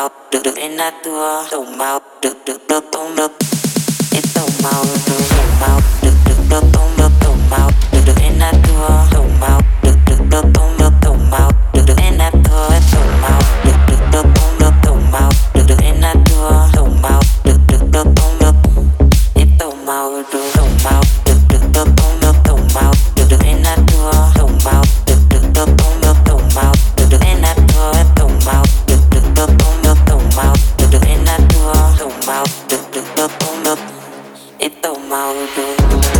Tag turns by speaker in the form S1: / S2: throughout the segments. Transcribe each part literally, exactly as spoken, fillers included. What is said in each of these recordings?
S1: mau được được đến nát tua tàu mau được được được không được ít tàu mau được tàu mau được được được không được tàu mau được được đến nát tua tàu mau được được được không được tàu mau được được đến nát tua tàu mau được được được không được tàu mau được được đến nát tua tàu mau được được được không được ít tàu mau được tàu mau được được được không được tàu mau được được đến nát tua tàu mau được được được không được tàu mau được được đến nát tua tàu mau được được được không được tàu mau được được đến nát tua tàu mau được được được không được ít tàu mau được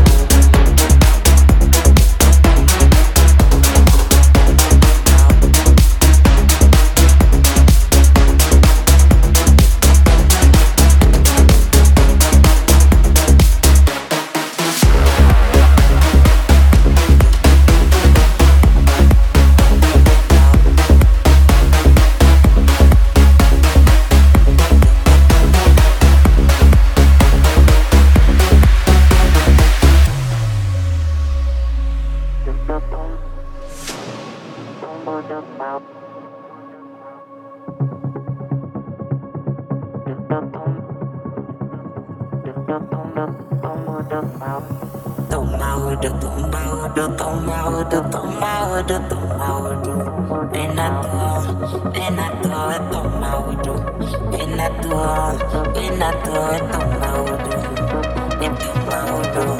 S1: tàu mau được tàu mau được tàu mau được tàu mau được tàu mau được bên nát tua bên nát tua tàu mau được bên nát tua bên nát tua tàu mau được bên tàu mau được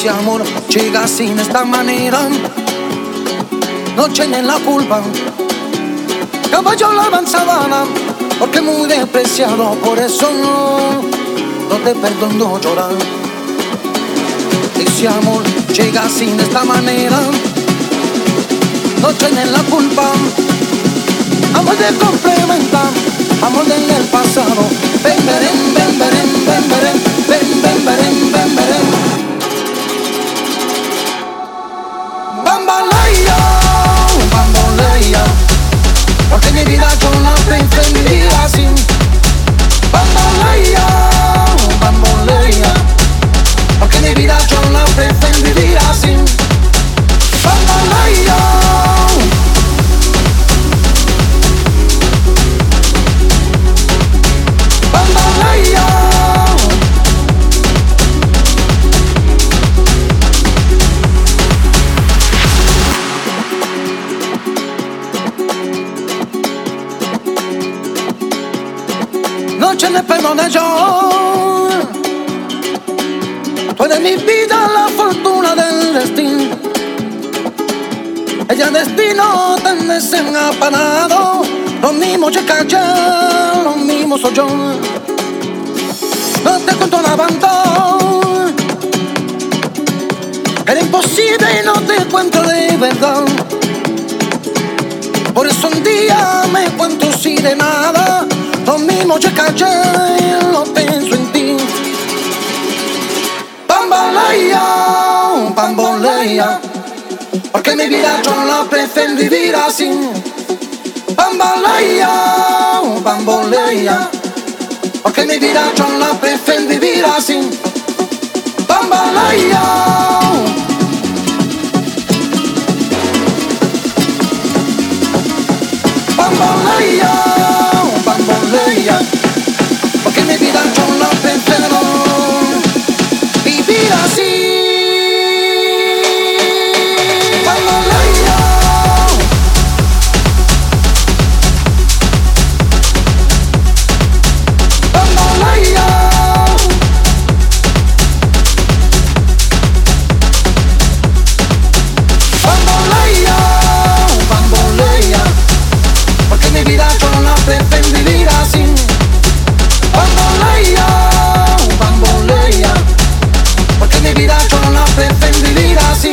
S2: ese amor llega así de esta manera. No tienen la culpa, caballo la sabana, porque muy despreciado, por eso no, no te perdono llorar. Ese amor llega así de esta manera. No tienen la culpa, amor de complementar, amor del pasado. Ven, ven, ven, ven, ven, ven, ven, ven, ven, ven, ven. Bambalaya, bambalaya, porque mi vida yo la pretendí así. Bambalaya, bambalaya, porque mi vida yo la pretendí así. Bambalaya. Noche de perdón de yo, tú eres mi vida, la fortuna del destino. Ella destino tan desenamparado, lo mismo yo callé, lo mismo soy yo. No te cuento la banda, era imposible y no te cuento de verdad. Por eso un día me cuento así de nada. Lo mismo yo callé, lo pienso en ti. Bambalaya, bambalaya, porque mi vida yo la prefiero vivir así. Bambalaya, bambalaya, porque mi vida yo la prefiero vivir así. Bambalaya. Bambalaya, bambalaya, porque mi vida yo la prefiero vivir así. Bambalaya. Bambalaya. Bambalaya, bambalaya, porque mi vida yo la prefiero vivir así. Bambolea, bambolea, porque mi vida yo la prefiero vivir así.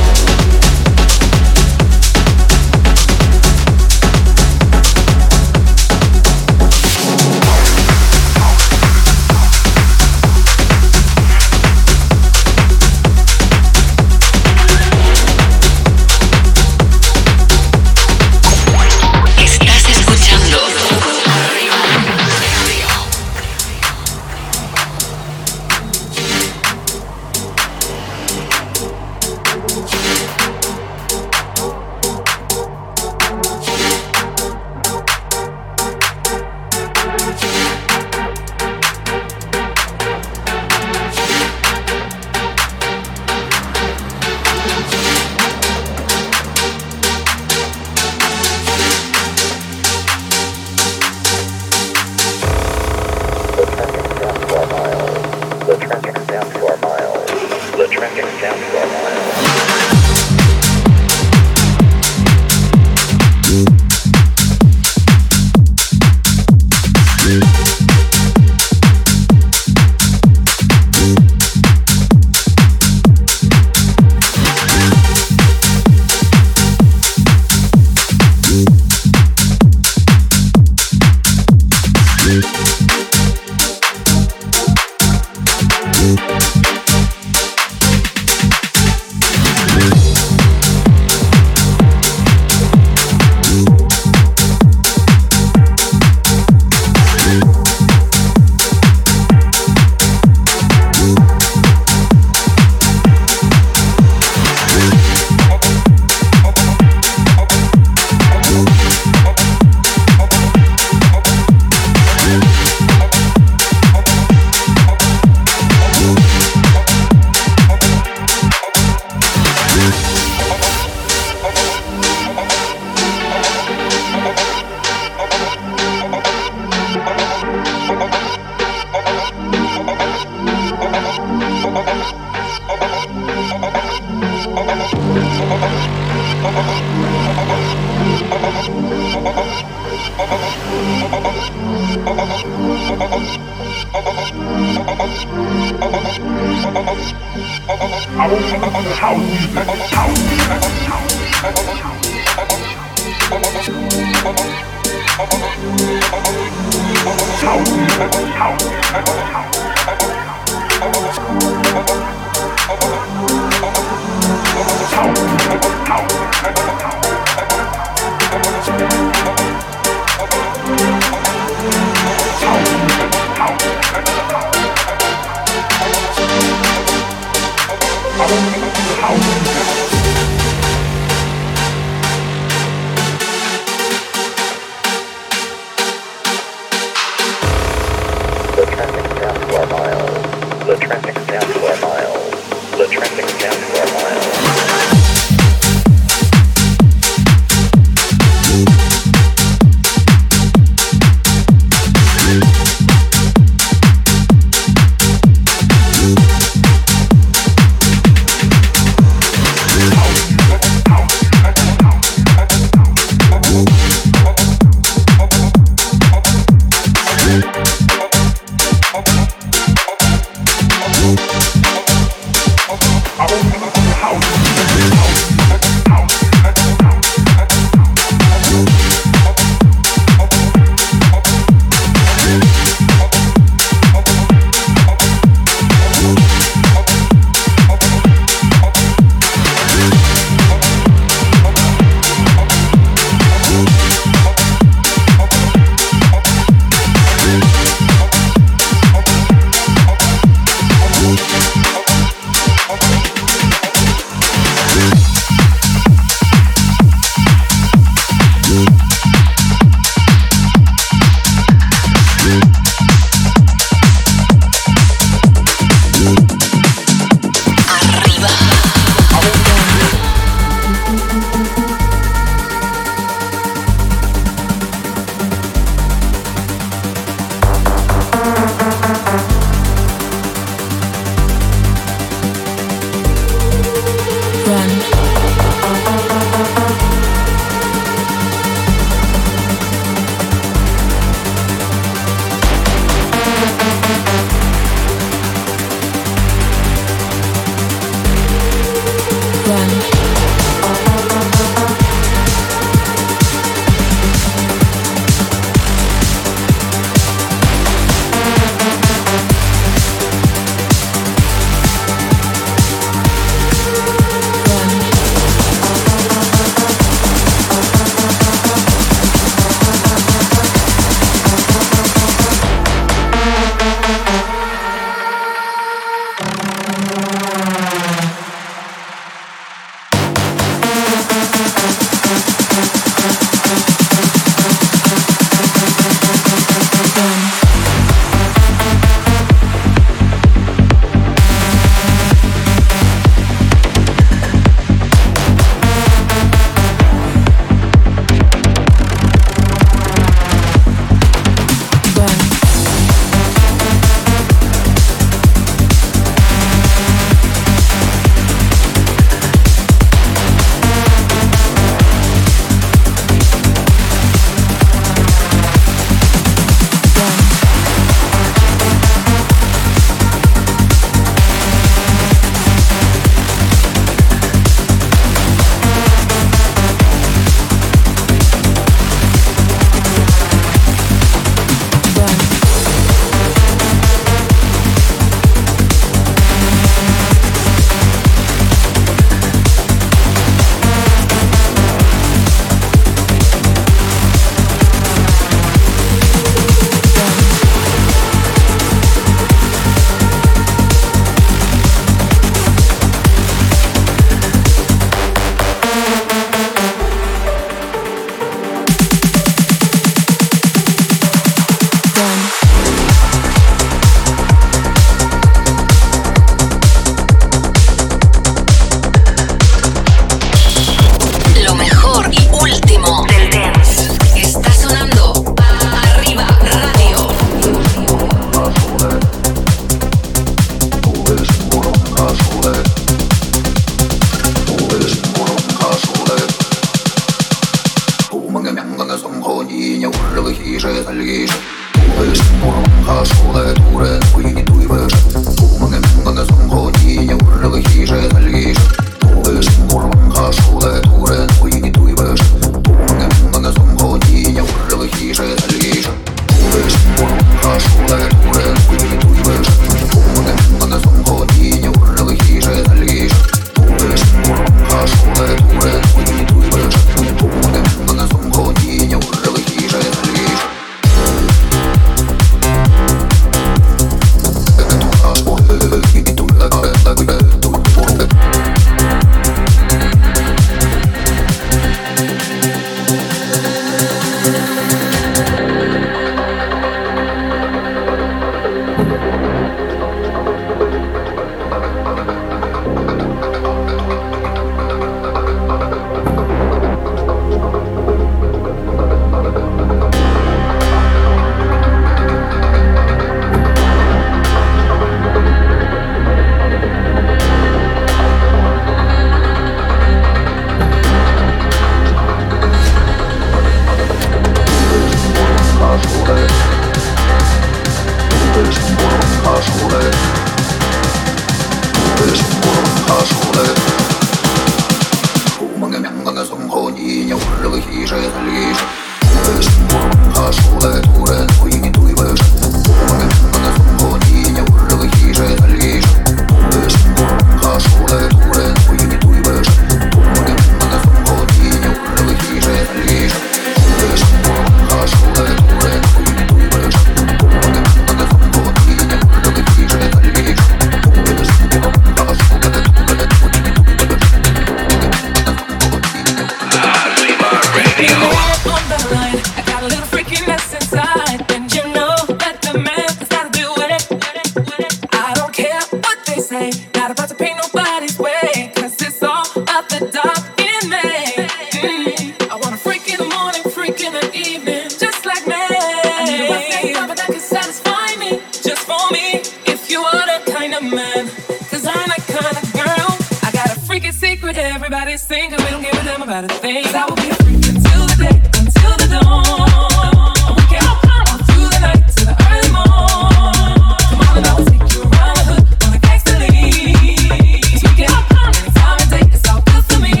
S3: Not about to pay nobody's way, cause it's all about the dark in me. Mm. I want a freak in the morning, freak in the evening, just like me. I need a rough neck lover that can satisfy me, just for me. If you are the kind of man, cause I'm that kind of girl. I got a freaking secret, everybody's sing, cause we don't give a damn about a thing. I will be a freak until the day, until the dawn. We can all through the night to the early morn. Come on and I will take you around the hood on a gangster league. We can anytime and day, it's all good for me.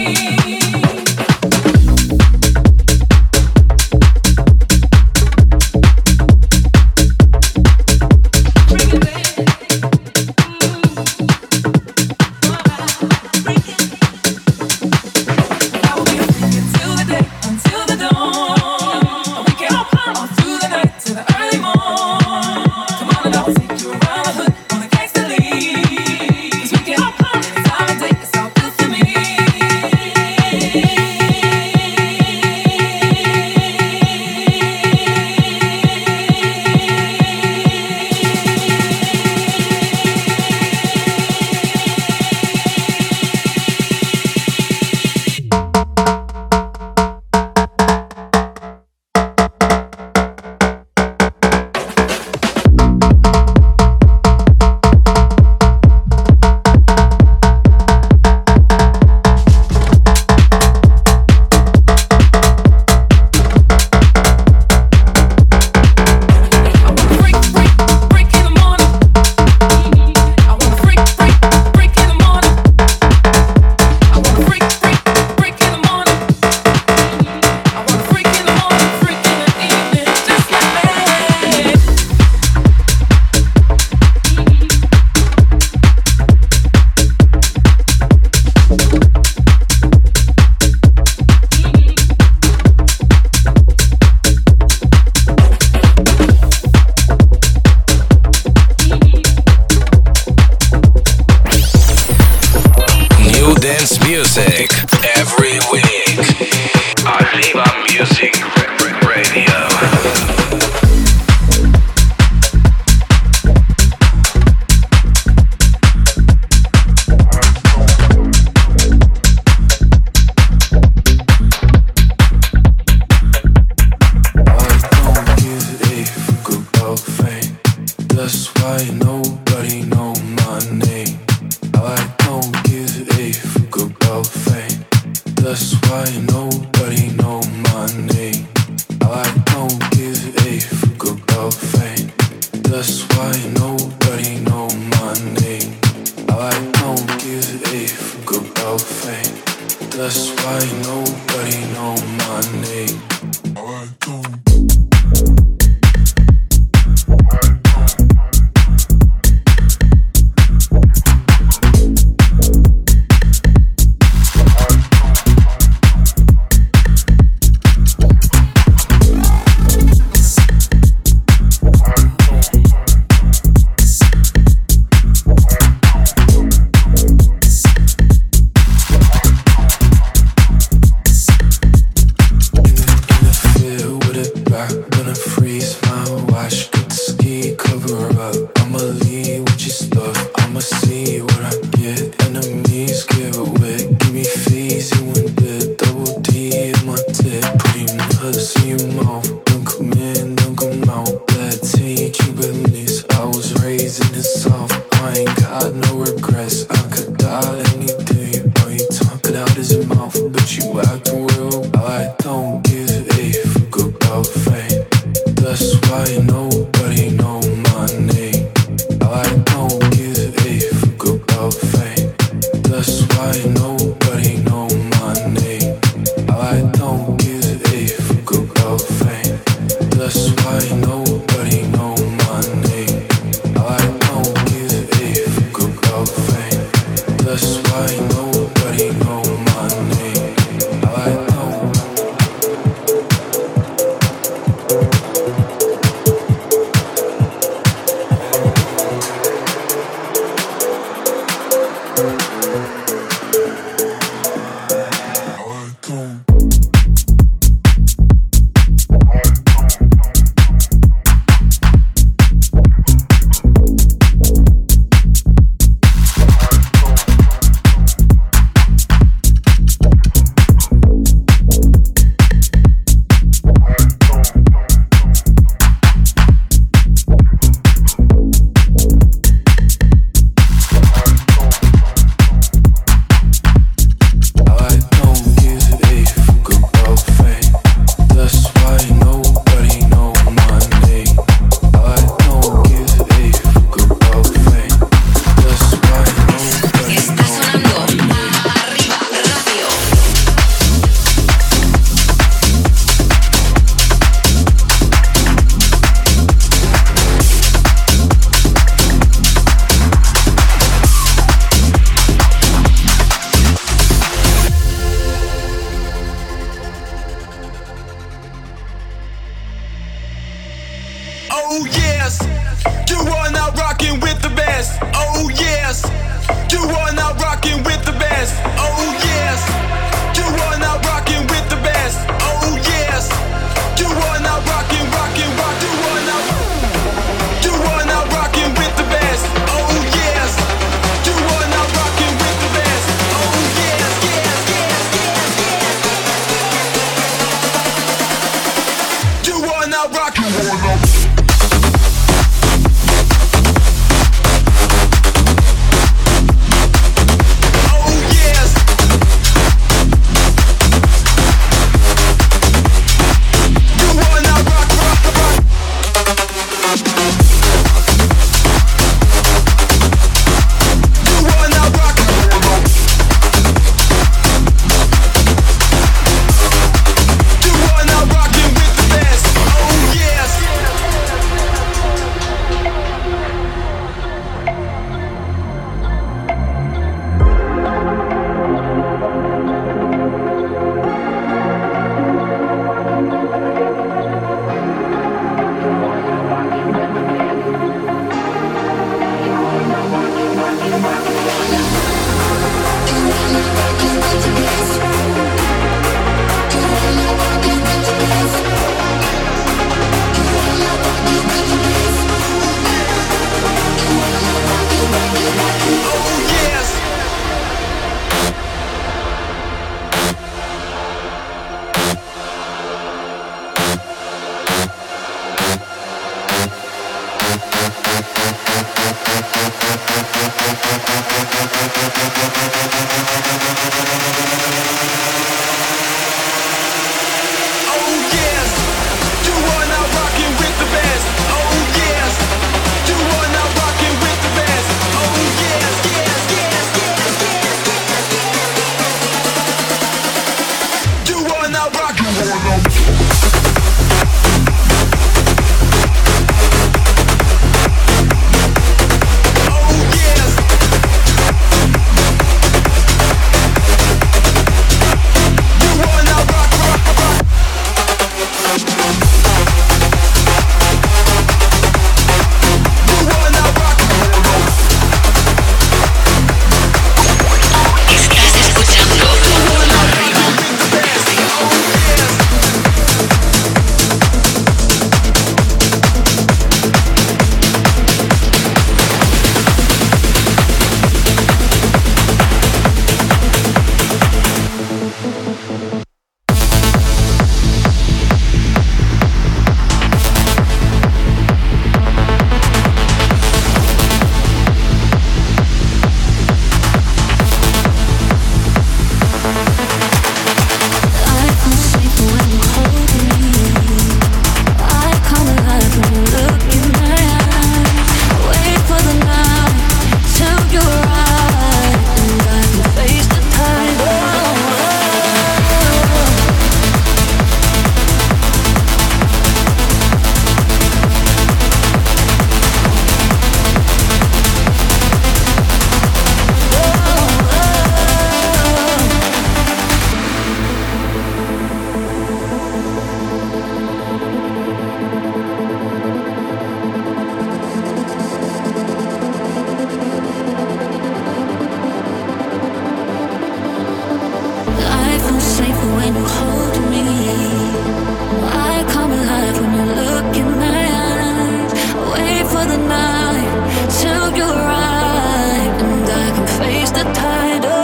S3: till you're right, and I can face the tide. Oh,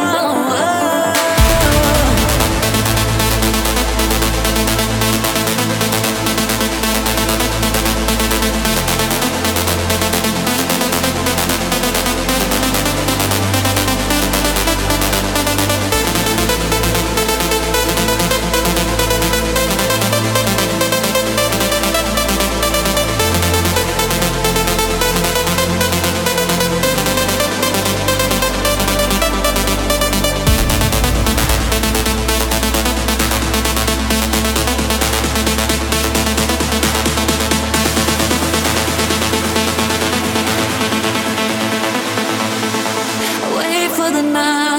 S3: wait for the night.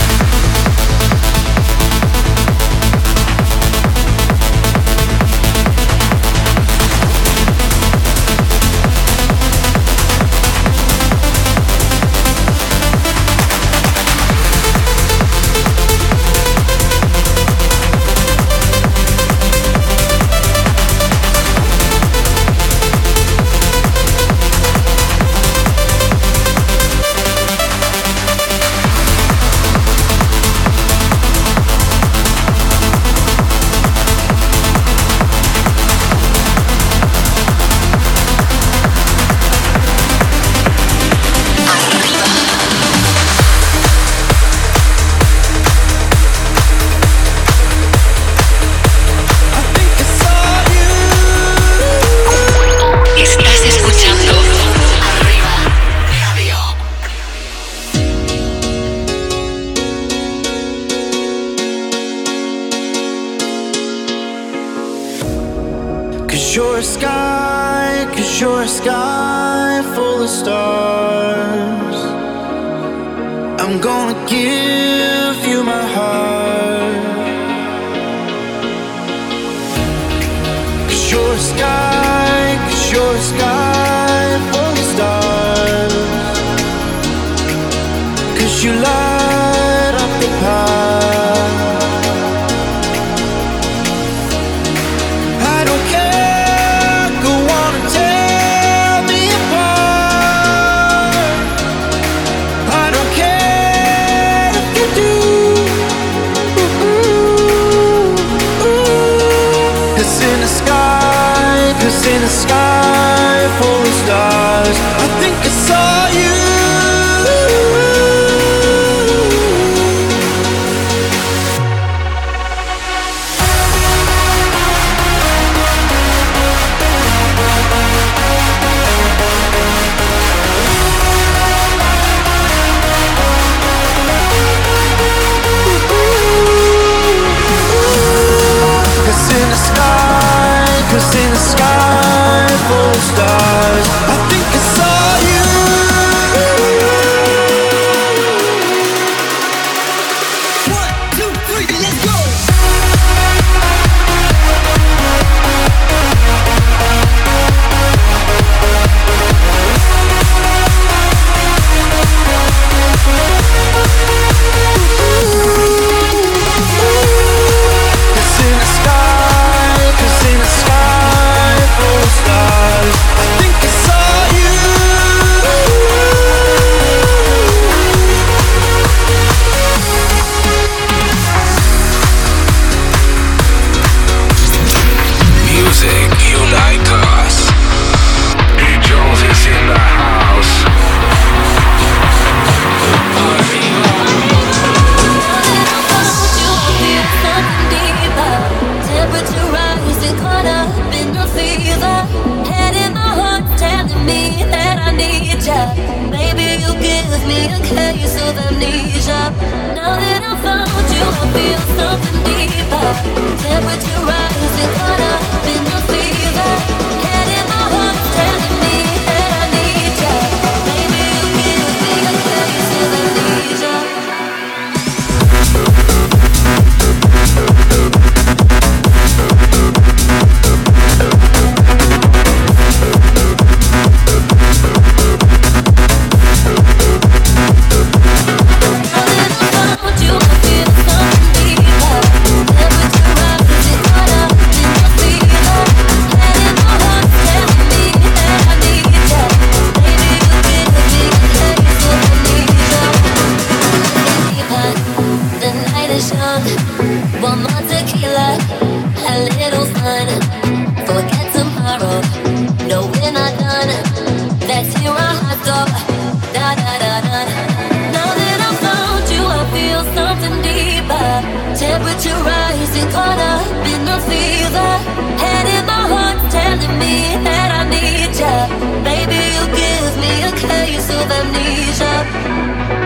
S4: Estás escuchando Arriba Radio.
S2: Cause you're a sky, cause you're a sky full of stars. I'm gonna give you my heart. Cause you're a sky, cause you're a sky full of stars. Cause you light up the path. I don't care, go on and tear me apart. I don't care if you do. Cause in the sky, cause in the sky full of stars, I think I saw you. Cause in the sky, cause in the sky full of stars, I think I saw you. One, two, three, let's go. Cause in the sky, cause in the sky full of stars, I think I saw you.
S5: Music unite us. D. Jones is in the house.
S3: Temperature rising, caught up in the fever. Head in my heart telling me that I need ya. Baby, you give me a case of amnesia. Now that I found you, I feel something deeper. Temperature rising, caught up in the fever. Head in my heart telling me that I need ya. Baby, you give me a case of amnesia. Now that I found you, I feel something deeper. Temperature rising, caught up
S6: temperature rising, caught up in the fever. Head in my heart telling me that I need ya. Maybe you give me a case of amnesia.